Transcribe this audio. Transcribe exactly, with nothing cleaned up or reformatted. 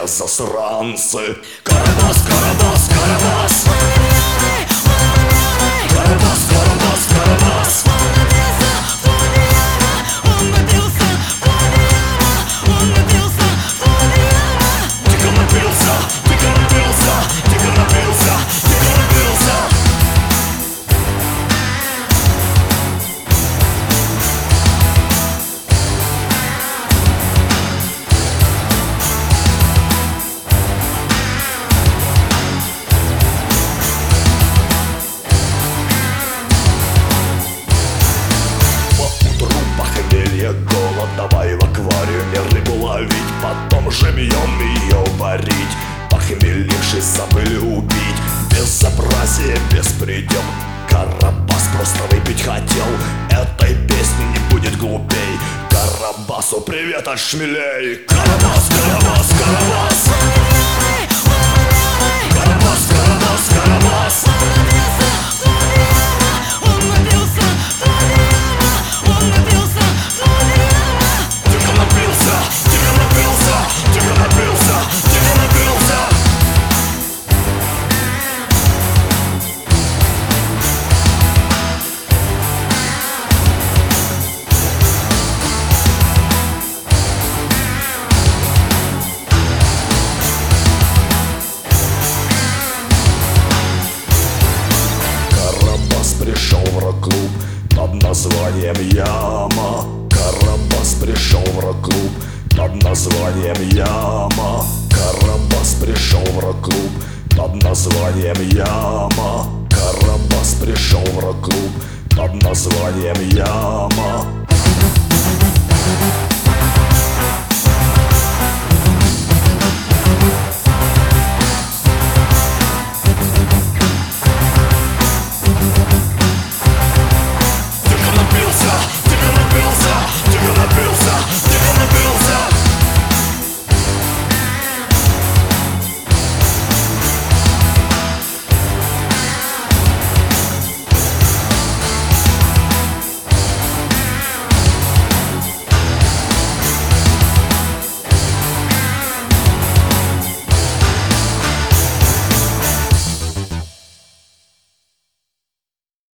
засранцы. Карабас, Карабас, Карабас. Карабас, Карабас, Карабас. Дико напился, дико напился, дико напился, дико напился. Голод, давай в аквариуме рыбу ловить, потом живьем ее варить. Похмелившись, забыли убить. Безобразие, беспредел. Карабас просто выпить хотел. Этой песни не будет глупей. Карабасу привет от шмелей. Карабас, Карабас, Карабас. Карабас, Карабас, Карабас. Пришел в рок-клуб под названием Яма. Карабас пришел в рок-клуб под названием Яма. Карабас пришел в рок-клуб под названием Яма. Карабас пришел в рок-клуб под названием Яма.